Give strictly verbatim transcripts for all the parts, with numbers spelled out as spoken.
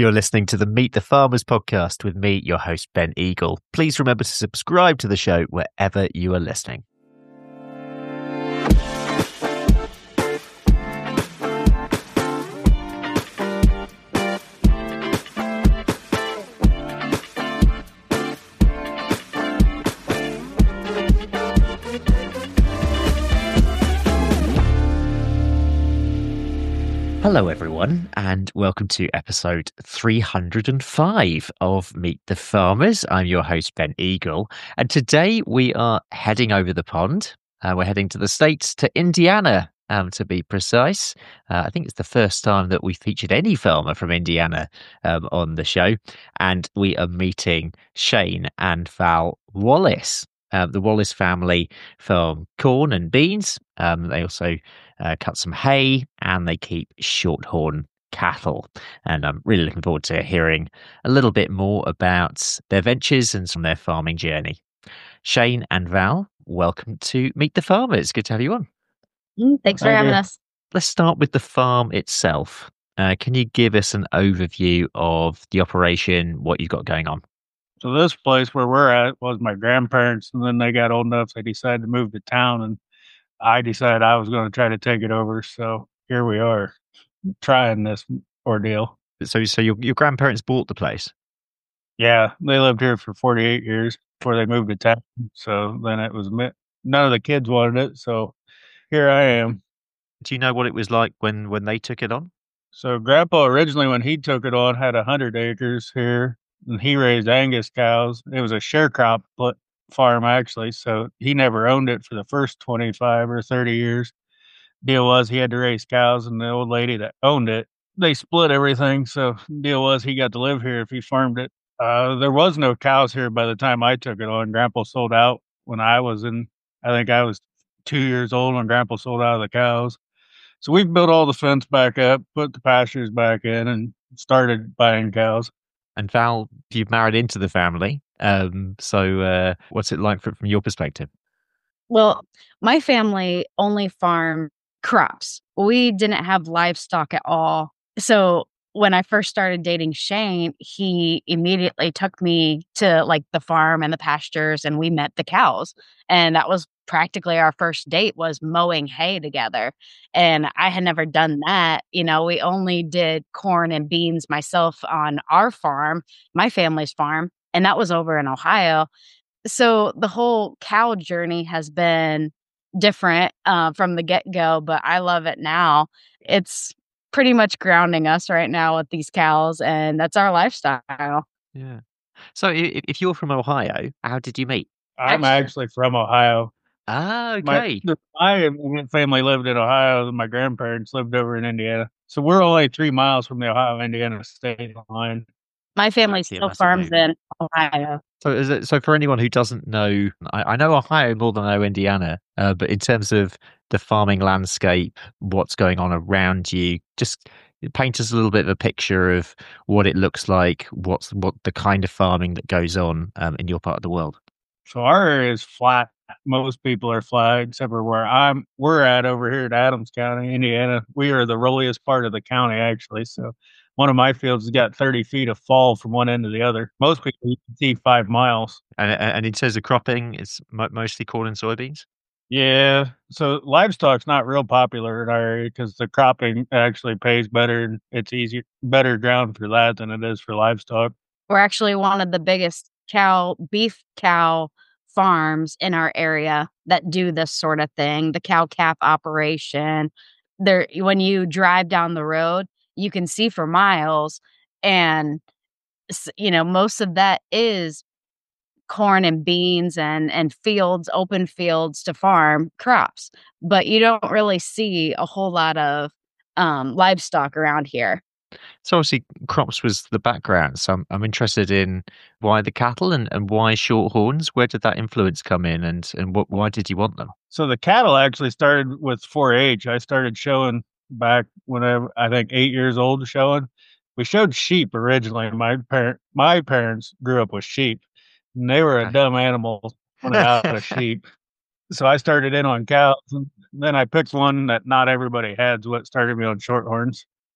You're listening to the Meet the Farmers podcast with me, your host, Ben Eagle. Please remember to subscribe to the show wherever you are listening. Hello, everyone, and welcome to episode three hundred five of Meet the Farmers. I'm your host, Ben Eagle, and today we are heading over the pond. Uh, we're heading to the States, to Indiana, um, to be precise. Uh, I think it's the first time that we featured any farmer from Indiana um, on the show, and we are meeting Shane and Val Wallace. Uh, the Wallace family farm corn and beans. Um, they also uh, cut some hay and they keep shorthorn cattle. And I'm really looking forward to hearing a little bit more about their ventures and some of their farming journey. Shane and Val, welcome to Meet the Farmers. Good to have you on. Mm, thanks for Thank having you. us. Let's start with the farm itself. Uh, can you give us an overview of the operation, what you've got going on? So this place where we're at was my grandparents, and then they got old enough they decided to move to town, and I decided I was going to try to take it over. So here we are, trying this ordeal. So, so your your grandparents bought the place. Yeah, they lived here for forty-eight years before they moved to town. So then it was mi- none of the kids wanted it, so here I am. Do you know what it was like when when they took it on? So Grandpa originally, when he took it on, had a hundred acres here, and he raised Angus cows. It was a sharecrop pl- farm actually, so he never owned it for the first twenty-five or thirty years. Deal was he had to raise cows, and the old lady that owned it, they split everything. So deal was he got to live here if he farmed it. Uh, there was no cows here by the time I took it on. Grandpa sold out when I was in. I think I was two years old when Grandpa sold out of the cows. So we've built all the fence back up, put the pastures back in, and started buying cows. And Val, you've married into the family. Um, so uh, what's it like from, from your perspective? Well, my family only farmed crops. We didn't have livestock at all. So when I first started dating Shane, he immediately took me to like the farm and the pastures, and we met the cows. And that was practically our first date, was mowing hay together. And I had never done that. You know, we only did corn and beans myself on our farm, my family's farm, and that was over in Ohio. So the whole cow journey has been different uh, from the get-go, but I love it now. It's pretty much grounding us right now with these cows, and that's our lifestyle. Yeah. So if, if you're from Ohio, how did you meet? I'm Actually- actually from Ohio. Ah, My, okay. the- my family lived in Ohio. My grandparents lived over in Indiana. So we're only three miles from the Ohio-Indiana state line. My family Actually, a still massive farms move. in Ohio. So, is it, so for anyone who doesn't know, I, I know Ohio more than I know Indiana, uh, but in terms of the farming landscape, what's going on around you, just paint us a little bit of a picture of what it looks like, what's what the kind of farming that goes on um, in your part of the world. So our area is flat. Most people are flat, except for where I'm. We're at over here in Adams County, Indiana. We are the rolliest part of the county, actually. So one of my fields has got thirty feet of fall from one end to the other. Most people you can see five miles. And, and in terms of cropping, it's mo- mostly corn and soybeans. Yeah. So livestock's not real popular in our area because the cropping actually pays better and it's easier, better ground for that than it is for livestock. We're actually one of the biggest cow, beef cow farms in our area that do this sort of thing. The cow calf operation. There, when you drive down the road, you can see for miles, and s- you know most of that is corn and beans and and fields, open fields to farm crops. But you don't really see a whole lot of um, livestock around here. So obviously crops was the background. So I'm, I'm interested in why the cattle and, and why shorthorns. Where did that influence come in, and and what why did you want them? So the cattle actually started with four H. I started showing back when I, I think eight years old showing. We showed sheep originally. My parent, my parents grew up with sheep, and they were a Okay. dumb animal when out of sheep. So I started in on cows, and then I picked one that not everybody had, so what started me on shorthorns.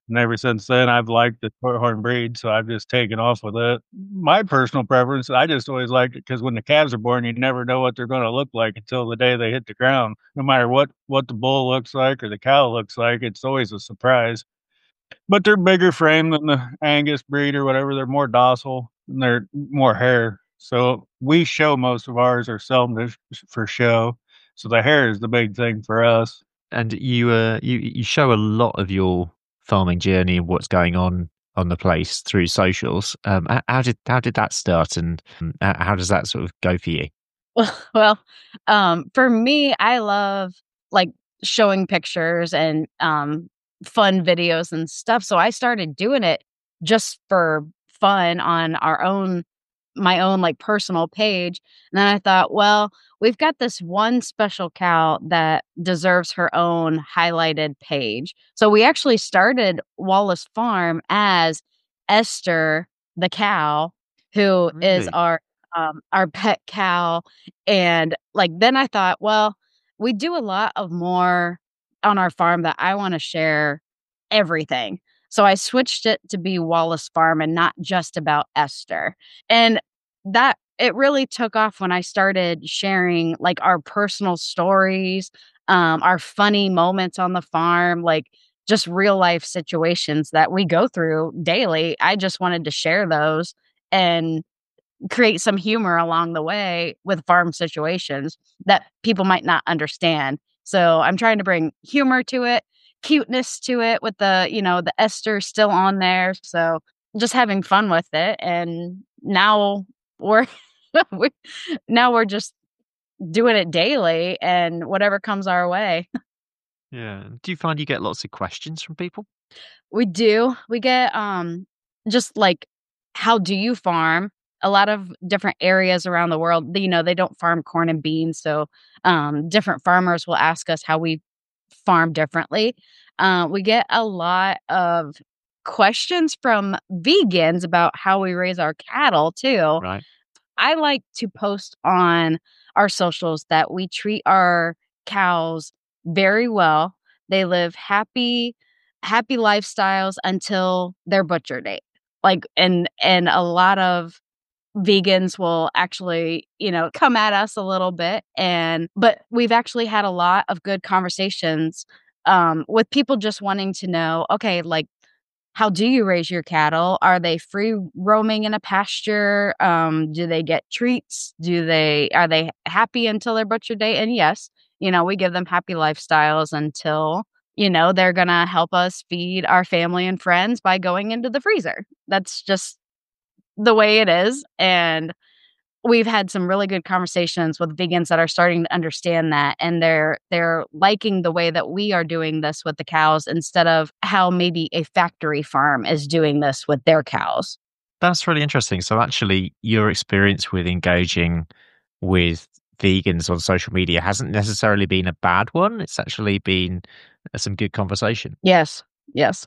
And ever since then, I've liked the shorthorn breed, so I've just taken off with it. My personal preference, I just always liked it because when the calves are born, you never know what they're going to look like until the day they hit the ground. No matter what what the bull looks like or the cow looks like, it's always a surprise. But they're bigger frame than the Angus breed or whatever. They're more docile and they're more hair. So we show most of ours or sell them for show. So the hair is the big thing for us. And you, uh, you, you show a lot of your farming journey and what's going on on the place through socials. Um, h- how did how did that start, and um, h- how does that sort of go for you? Well, well, um, for me, I love like showing pictures and um, fun videos and stuff. So I started doing it just for fun on our own, my own like personal page. And then I thought, well, we've got this one special cow that deserves her own highlighted page. So we actually started Wallace Farm as Esther the cow, who is Really? our um, our pet cow. And like then I thought, well, we do a lot of more on our farm that I want to share everything. So I switched it to be Wallace Farm and not just about Esther. And that it really took off when I started sharing like our personal stories, um, our funny moments on the farm, like just real life situations that we go through daily. I just wanted to share those and create some humor along the way with farm situations that people might not understand. So I'm trying to bring humor to it, cuteness to it with the, you know, the Esther still on there. So just having fun with it. And now we're we, now we're just doing it daily and whatever comes our way. Yeah. Do you find you get lots of questions from people? We do. We get um just like how do you farm? A lot of different areas around the world, you know, they don't farm corn and beans, so um different farmers will ask us how we farm differently. Uh, we get a lot of questions from vegans about how we raise our cattle too. Right. I like to post on our socials that we treat our cows very well. They live happy, happy lifestyles until their butcher date. Like, and and a lot of vegans will actually, you know, come at us a little bit, and but we've actually had a lot of good conversations um, with people just wanting to know, okay, like how do you raise your cattle? Are they free roaming in a pasture? Um, do they get treats? Do they are they happy until their butcher day? And yes, you know, we give them happy lifestyles until, you know, they're gonna help us feed our family and friends by going into the freezer. That's just the way it is. And we've had some really good conversations with vegans that are starting to understand that, and they're they're liking the way that we are doing this with the cows instead of how maybe a factory farm is doing this with their cows. That's really interesting. So actually, your experience with engaging with vegans on social media hasn't necessarily been a bad one. It's actually been uh, some good conversation. Yes. Yes.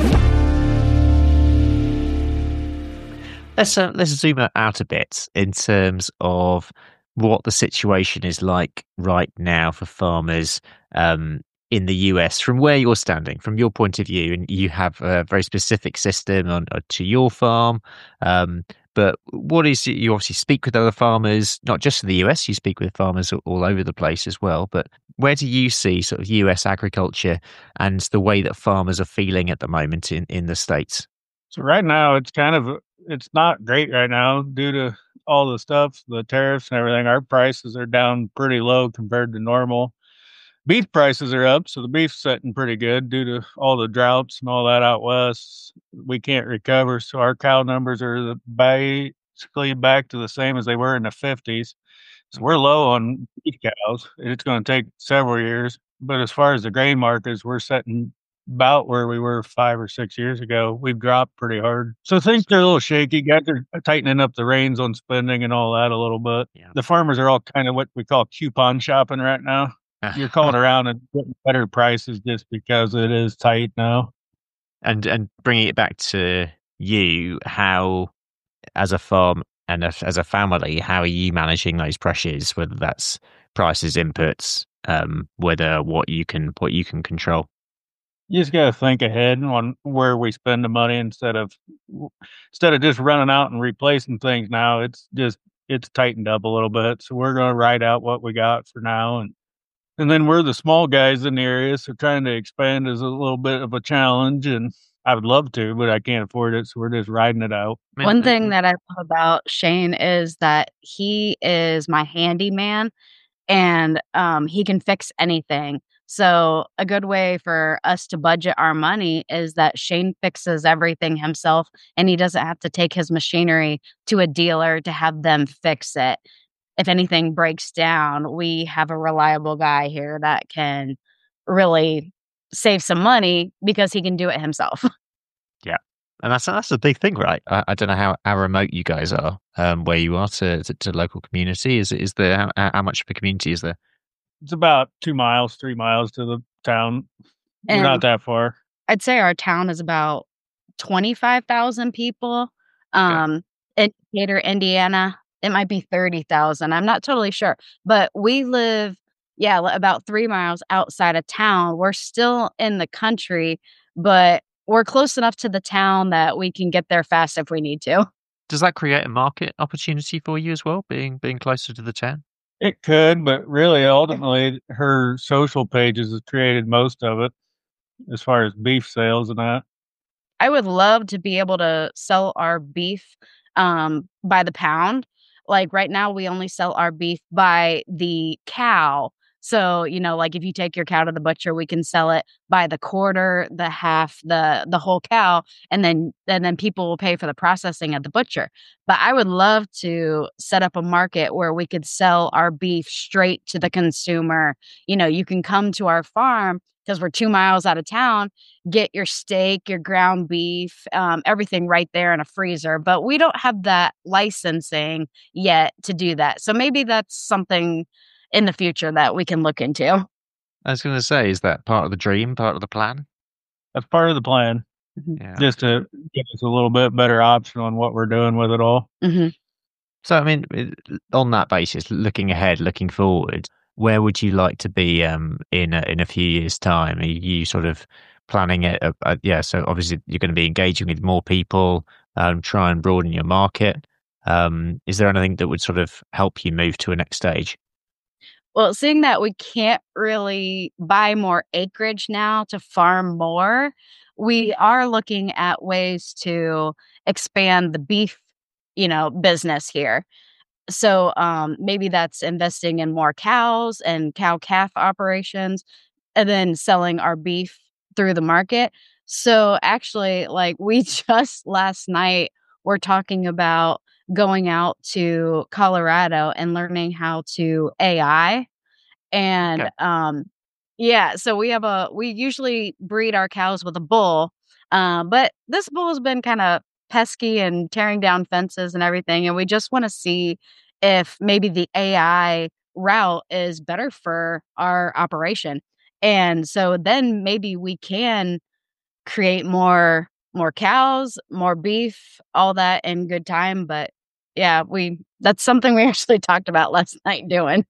Let's uh, let's zoom out a bit in terms of what the situation is like right now for farmers um, in the U S from where you're standing, from your point of view, and you have a very specific system on uh, to your farm. Um, but what is you obviously speak with other farmers, not just in the U S. You speak with farmers all all over the place as well. But where do you see sort of U S agriculture and the way that farmers are feeling at the moment in in the States? So right now, it's kind of it's not great right now due to all the stuff, the tariffs and everything. Our prices are down pretty low compared to normal. Beef prices are up, so the beef's setting pretty good due to all the droughts and all that out west. We can't recover, so our cow numbers are the- basically back to the same as they were in the fifties. So we're low on beef cows. It's going to take several years. But as far as the grain markets, we're setting about where we were five or six years ago. We've dropped pretty hard. So things are a little shaky. Guys are tightening up the reins on spending and all that a little bit. Yeah. The farmers are all kind of what we call coupon shopping right now. You're calling around and getting better prices just because it is tight now. and and bringing it back to you, how as a farm and as as a family, how are you managing those pressures? Whether that's prices, inputs, um, whether what you can what you can control. You just got to think ahead on where we spend the money instead of instead of just running out and replacing things. Now it's just it's tightened up a little bit, so we're going to write out what we got for now, and and then we're the small guys in the area, so trying to expand is a little bit of a challenge. And I would love to, but I can't afford it, so we're just riding it out. I mean, One uh, thing that I love about Shane is that he is my handyman and um, he can fix anything. So a good way for us to budget our money is that Shane fixes everything himself and he doesn't have to take his machinery to a dealer to have them fix it. If anything breaks down, we have a reliable guy here that can really save some money because he can do it himself. yeah. And that's that's a big thing, right? I, I don't know how, how remote you guys are, um, where you are to, to, to local community. Is is there how, how much of a community is there? It's about two miles, three miles to the town. We're not And that far. I'd say our town is about twenty-five thousand people. Okay. Um, in Decatur, Indiana, it might be thirty thousand. I'm not totally sure. But we live, yeah, li- about three miles outside of town. We're still in the country, but we're close enough to the town that we can get there fast if we need to. Does that create a market opportunity for you as well, being being closer to the town? It could, but really, ultimately, her social pages has created most of it as far as beef sales and that. I would love to be able to sell our beef um, by the pound. Like right now, we only sell our beef by the cow. So, you know, like if you take your cow to the butcher, we can sell it by the quarter, the half, the the whole cow, and then and then people will pay for the processing at the butcher. But I would love to set up a market where we could sell our beef straight to the consumer. You know, you can come to our farm because we're two miles out of town, get your steak, your ground beef, um, everything right there in a freezer. But we don't have that licensing yet to do that. So maybe that's something in the future that we can look into. I was going to say, is that part of the dream, part of the plan? That's part of the plan, Yeah. just to give us a little bit better option on what we're doing with it all. hmm So, I mean, it- on that basis, looking ahead, looking forward, where would you like to be um, in a, in a few years' time? Are you sort of planning it? Uh, uh, yeah, so obviously you're going to be engaging with more people, um, try and broaden your market. Um, is there anything that would sort of help you move to a next stage? Well, seeing that we can't really buy more acreage now to farm more, we are looking at ways to expand the beef, you know, business here. So um, maybe that's investing in more cows and cow calf operations and then selling our beef through the market. So actually, like we just last night were talking about going out to Colorado and learning how to A I. And Okay. um yeah, so we have a we usually breed our cows with a bull. Um, but this bull has been kind of pesky and tearing down fences and everything. And we just want to see if maybe the A I route is better for our operation. And so then maybe we can create more more cows, more beef, all that in good time. But yeah, we that's something we actually talked about last night doing.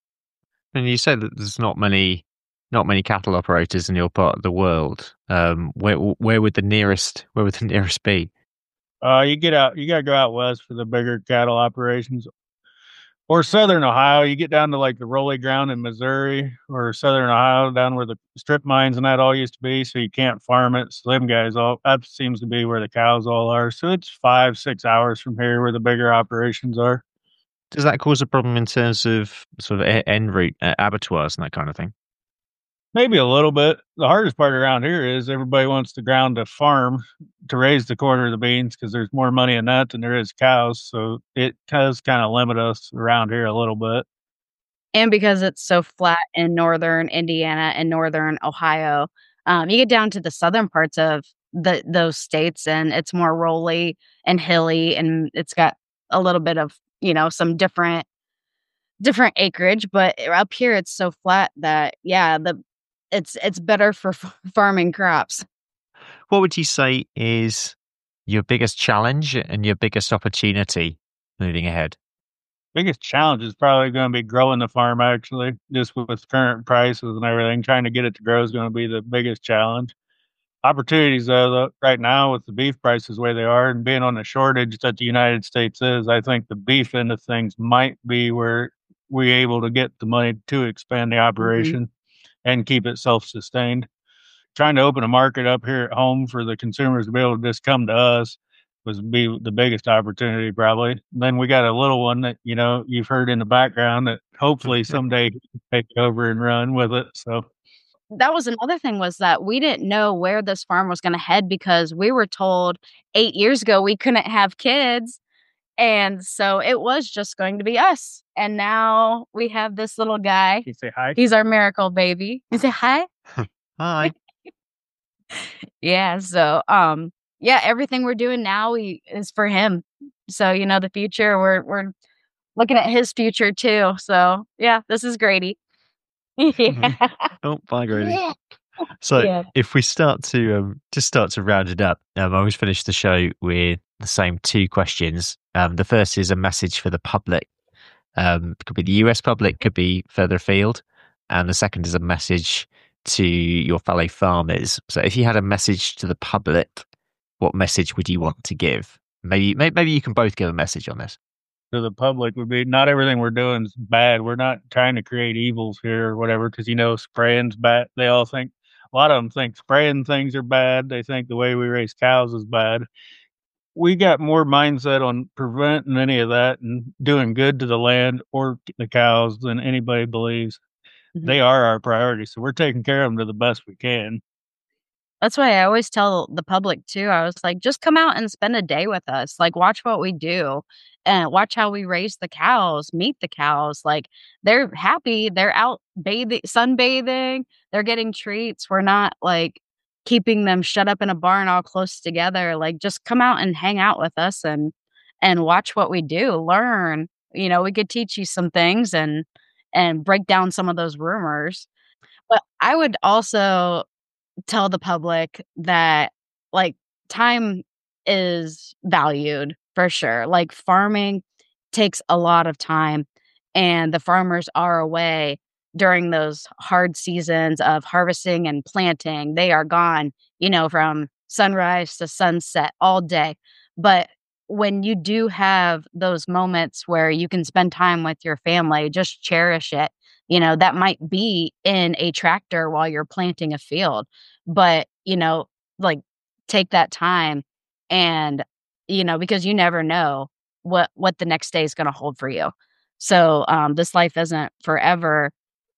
And you said that there's not many, not many cattle operators in your part of the world. Um, where where would the nearest, where would the nearest be? Uh, you get out, you got to go out west for the bigger cattle operations, or southern Ohio. You get down to like the rolling ground in Missouri or southern Ohio, down where the strip mines and that all used to be. So you can't farm it. So them guys all that seems to be where the cows all are. So it's five, six hours from here where the bigger operations are. Does that cause a problem in terms of sort of e- en route uh, abattoirs and that kind of thing? Maybe a little bit. The hardest part around here is everybody wants the ground to farm to raise the corn or the beans because there's more money in that than there is cows. So it does kind of limit us around here a little bit. And because it's so flat in northern Indiana and northern Ohio, um, you get down to the southern parts of the those states, and it's more rolly and hilly, and it's got a little bit of you know some different different acreage. But up here, it's so flat that yeah, the it's it's better for f- farming crops. What would you say is your biggest challenge and your biggest opportunity moving ahead? Biggest challenge is probably going to be growing the farm, actually, just with current prices and everything. Trying to get it to grow is going to be the biggest challenge. Opportunities, though, though, right now with the beef prices the way they are and being on the shortage that the United States is, I think the beef end of things might be where we're able to get the money to expand the Mhm. operation and keep it self-sustained. Trying to open a market up here at home for the consumers to be able to just come to us was be the biggest opportunity probably. Then we got a little one that, you know, you've heard in the background that hopefully someday he can take over and run with it. So That was another thing was that we didn't know where this farm was gonna head because we were told eight years ago we couldn't have kids, and so it was just going to be us, and now we have this little guy. can you say hi? He's our miracle baby. You say hi? Hi. Yeah, so, um, yeah, everything we're doing now we is for him. So, you know, the future, we're we're looking at his future too. So, yeah, this is Grady. Yeah. Oh, bye, Grady. So Yeah. if we start to um, just start to round it up, um, I always finish the show with the same two questions. Um, the first is a message for the public. Um, it could be the U S public, could be further afield. And the second is a message to your fellow farmers. So if you had a message to the public, what message would you want to give? Maybe maybe, maybe you can both give a message on this. To the public would be not everything we're doing is bad. We're not trying to create evils here or whatever because, you know, spraying's bad. They all think, a lot of them think spraying things are bad. They think the way we raise cows is bad. We got more mindset on preventing any of that and doing good to the land or the cows than anybody believes. Mhm. They are our priority. So we're taking care of them to the best we can. That's why I always tell the public too. I was like, just come out and spend a day with us. Like, watch what we do and watch how we raise the cows, meet the cows. Like, they're happy. They're out bathing, sunbathing. They're getting treats. We're not like keeping them shut up in a barn all close together. Like, just come out and hang out with us and and watch what we do. Learn. You know, we could teach you some things and and break down some of those rumors. But I would also tell the public that, like, time is valued for sure. Like, farming takes a lot of time, and the farmers are away during those hard seasons of harvesting and planting. They are gone, you know, from sunrise to sunset all day. But when you do have those moments where you can spend time with your family, just cherish it. You know, that might be in a tractor while you're planting a field, but, you know, like, take that time and, you know, because you never know what what the next day is gonna hold for you. So, um, this life isn't forever.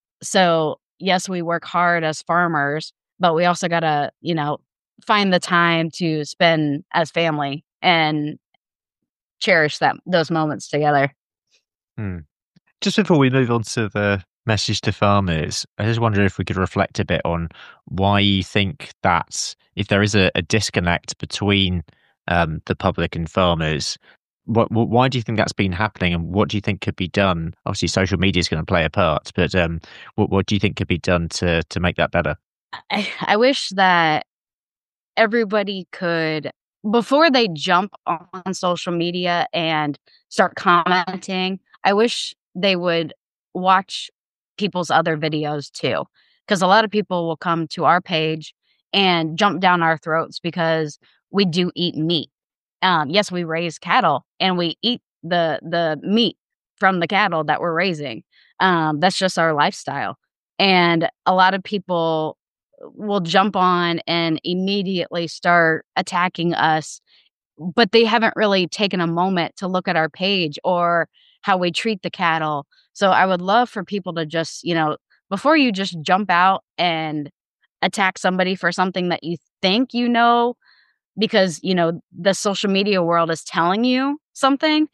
So, yes, we work hard as farmers, but we also gotta, you know, find the time to spend as family and cherish that those moments together. Hmm. Just before we move on to the message to farmers, I just wonder if we could reflect a bit on why you think that if there is a, a disconnect between um, the public and farmers, what, what, why do you think that's been happening, and what do you think could be done? Obviously, social media is going to play a part, but um, what, what do you think could be done to to make that better? I, I wish that everybody could, before they jump on social media and start commenting, I wish they would watch people's other videos too. Because a lot of people will come to our page and jump down our throats because we do eat meat. Um, yes, we raise cattle and we eat the the meat from the cattle that we're raising. Um, that's just our lifestyle. And a lot of people will jump on and immediately start attacking us, but they haven't really taken a moment to look at our page or how we treat the cattle. So I would love for people to just, you know, before you just jump out and attack somebody for something that you think you know, because, you know, the social media world is telling you something,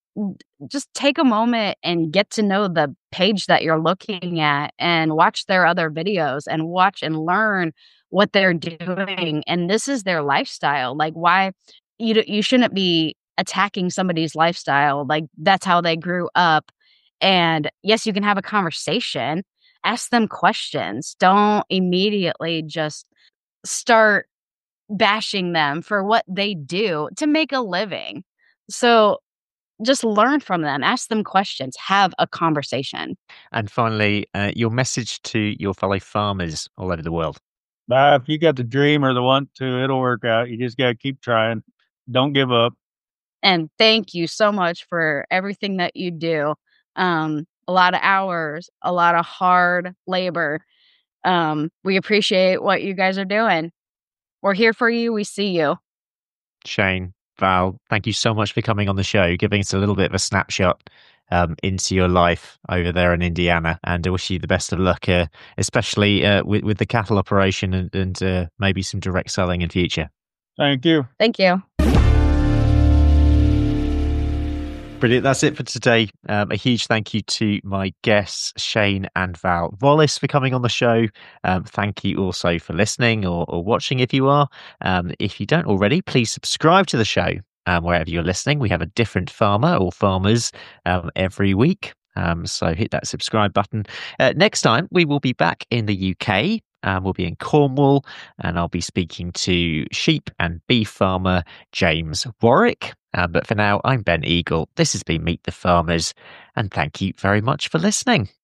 just take a moment and get to know the page that you're looking at and watch their other videos and watch and learn what they're doing. And this is their lifestyle. Like, why you d- you shouldn't be attacking somebody's lifestyle. Like, that's how they grew up. And yes, you can have a conversation, ask them questions. Don't immediately just start bashing them for what they do to make a living. So just learn from them, ask them questions, have a conversation. And finally, uh, your message to your fellow farmers all over the world. Uh, if you got the dream or the want to, it'll work out. You just got to keep trying. Don't give up. And thank you so much for everything that you do. Um, a lot of hours, a lot of hard labor. Um, we appreciate what you guys are doing. We're here for you. We see you. Shane, Val, thank you so much for coming on the show, giving us a little bit of a snapshot um, into your life over there in Indiana. And I wish you the best of luck, uh, especially uh, with, with the cattle operation and, and uh, maybe some direct selling in future. Thank you. Thank you. Brilliant. That's it for today. Um, a huge thank you to my guests, Shane and Val Wallace, for coming on the show. Um, thank you also for listening or, or watching if you are. Um, if you don't already, please subscribe to the show um, wherever you're listening. We have a different farmer or farmers um, every week. Um, so hit that subscribe button. Uh, next time, we will be back in the U K. Um, we'll be in Cornwall, and I'll be speaking to sheep and beef farmer James Warwick. Uh, but for now, I'm Ben Eagle. This has been Meet the Farmers, and thank you very much for listening.